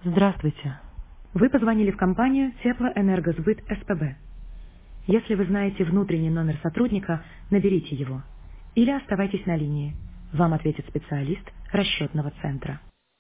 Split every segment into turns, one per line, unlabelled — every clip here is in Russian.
Здравствуйте. Вы позвонили в компанию Теплоэнергосбыт СПБ. Если вы знаете внутренний номер сотрудника, наберите его. Или оставайтесь на линии. Вам ответит специалист расчетного центра.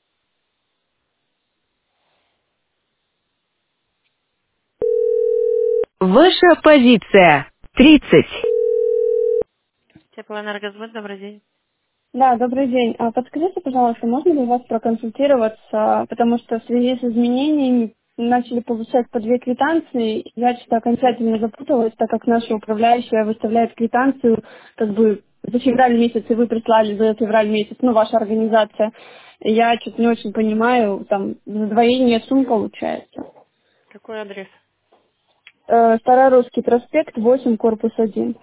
Ваша позиция. 30. Теплоэнергосбыт, добрый день.
Да, добрый день. Подскажите, пожалуйста, можно ли у вас проконсультироваться, потому что в связи с изменениями начали получать по две квитанции. Я что-то окончательно запуталась, так как наша управляющая выставляет квитанцию как бы за февраль месяц, и вы прислали за февраль месяц, ну, ваша организация. Я что-то не очень понимаю, там задвоение сумм получается.
Какой адрес?
Старорусский проспект, 8, корпус 1.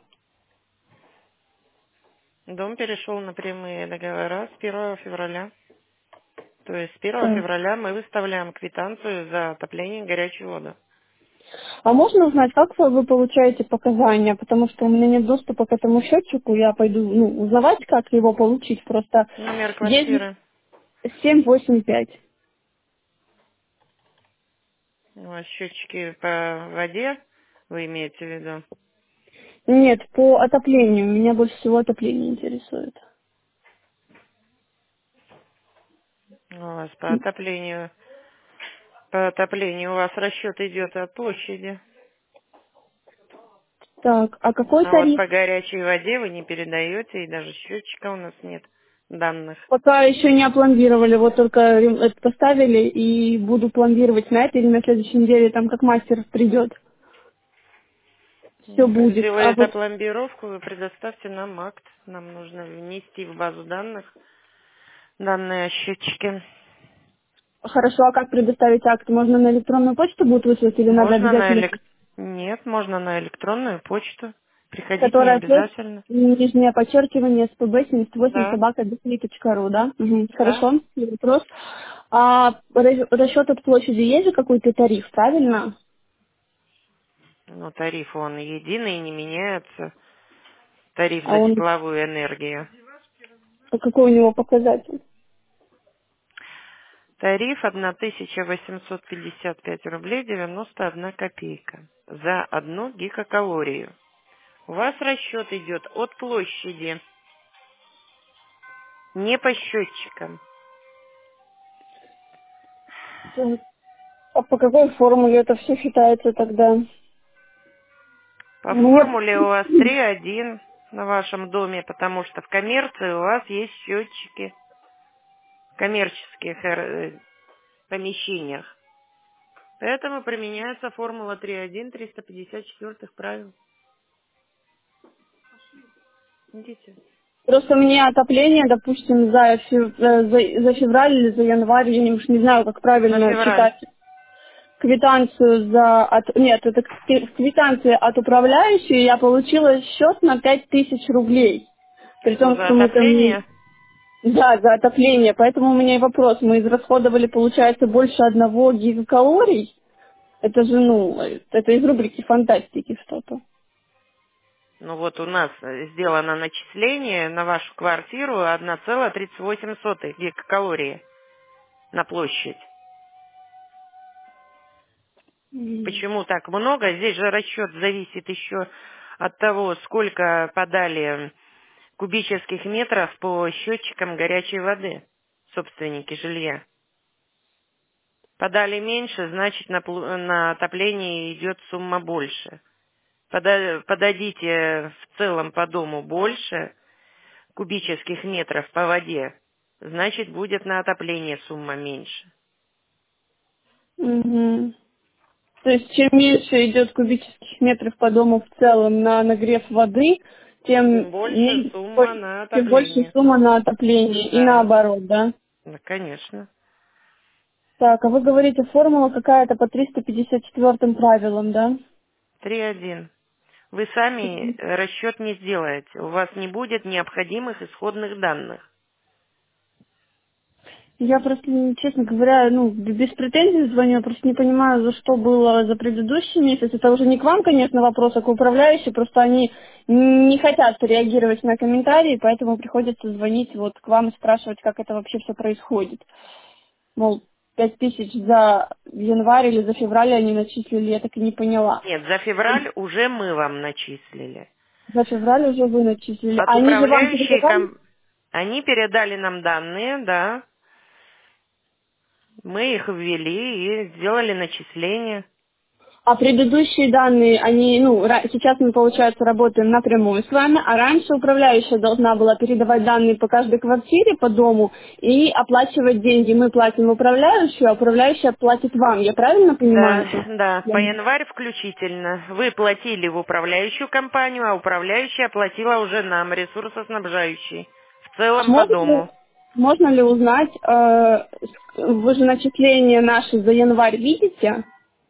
Дом перешел на прямые договора с 1 февраля. То есть с 1 февраля мы выставляем квитанцию за отопление и горячую воду.
А можно узнать, как вы получаете показания? Потому что у меня нет доступа к этому счетчику, я пойду узнавать, как его получить. Просто
Номер
есть
квартиры.
785.
У вас счетчики по воде, вы имеете в виду?
Нет, по отоплению. Меня больше всего отопление интересует.
У вас по отоплению у вас расчет идет от площади.
Так, а какой
А вот
тариф?
по горячей воде вы не передаете, и даже счетчика у нас нет данных.
Пока еще не опломбировали, вот только это поставили и буду пломбировать на это или на следующей неделе, там как мастер придет, все
Ну, как
будет. А
сделает
вот
опломбировку, вы предоставьте нам акт. Нам нужно внести в базу данных данные о счетчике.
хорошо, а как предоставить акт? Можно на электронную почту будет выслать или надо
Можно на
обязательно
элек... Нет, можно на электронную почту. Приходить не
которая тест,
обязательно.
нижнее подчеркивание, spb78
Да,
собака ру, да? Угу.
да.
Хорошо, не вопрос. А расчет от площади есть же какой-то тариф, правильно?
Ну, тариф он единый и не меняется. Тариф
А
за
он,
тепловую энергию.
какой у него показатель?
Тариф 1855 рублей 91 копейка за 1 гигакалорию. У вас расчет идет от площади, не по счетчикам.
А по какой формуле это все считается тогда?
По
Мне
формуле у вас 3,1 на вашем доме, потому что в коммерции у вас есть счетчики в коммерческих помещениях. Поэтому применяется формула 3,1 354 правил. Идите.
просто мне отопление, допустим, за февраль или за январь, я уж не знаю, как
За
правильно
февраль.
читать. Квитанцию нет, это квитанция от управляющей, я получила счет на 5000 рублей. При
Что,
том,
за
что мы там,
отопление?
да, за отопление. Поэтому у меня и вопрос, мы израсходовали, получается, больше 1 гигакалорий. Это же, это из рубрики фантастики что-то.
Ну вот у нас сделано начисление на вашу квартиру 1,38 гигакалории на площадь.
М.
Почему так много? Здесь же расчет зависит еще от того, сколько подали кубических метров по счетчикам горячей воды собственники жилья. Подали меньше, значит на отопление идет сумма больше. Подадите в целом по дому больше кубических метров по воде, значит будет на отопление сумма меньше.
Мгм. То есть чем меньше идет кубических метров по дому в целом на нагрев воды,
Тем больше сумма на
тем больше
отопление.
сумма на отопление. И
Да,
наоборот, да?
да, конечно.
Так, а вы говорите, формула какая-то по 354 правилам, да?
3,1. Вы сами расчет не сделаете. У вас не будет необходимых исходных данных.
Я просто, честно говоря, без претензий звоню, я просто не понимаю, за что было за предыдущий месяц. Это уже не к вам, конечно, вопрос, а к управляющей, просто они не хотят реагировать на комментарии, поэтому приходится звонить вот к вам и спрашивать, как это вообще все происходит. Мол, 5000 за январь или за февраль они начислили, я так и не поняла.
Нет, за февраль уже мы вам начислили.
За февраль уже вы начислили.
От
А они же вам
управляющей
передавали?
Они передали нам данные, да. Мы их ввели и сделали начисление.
А предыдущие данные, они, сейчас мы, получается, работаем напрямую с вами, а раньше управляющая должна была передавать данные по каждой квартире, по дому и оплачивать деньги. Мы платим управляющую, а управляющая платит вам. Я правильно понимаю
Да,
это?
да, по январь включительно. Вы платили в управляющую компанию, а управляющая оплатила уже нам, ресурсоснабжающий. В целом по
Можно ли,
дому.
можно ли узнать, вы же начисления наши за январь видите?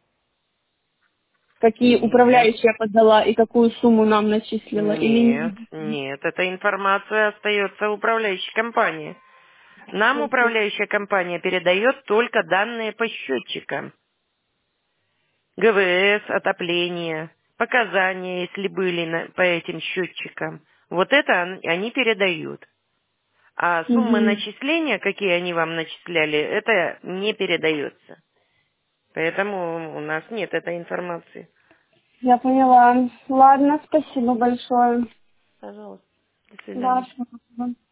Какие
Нет,
управляющая подала и какую сумму нам начислила или не
нет,
видите?
нет. Эта информация остается в управляющей компании. Нам управляющая компания передает только данные по счетчикам. ГВС, отопление, показания, если были по этим счетчикам. Вот это они передают. А суммы
Мгм.
начисления, какие они вам начисляли, это не передается. Поэтому у нас нет этой информации.
Я поняла. Ладно, спасибо большое.
Пожалуйста. До
Да,
свидания.
спасибо.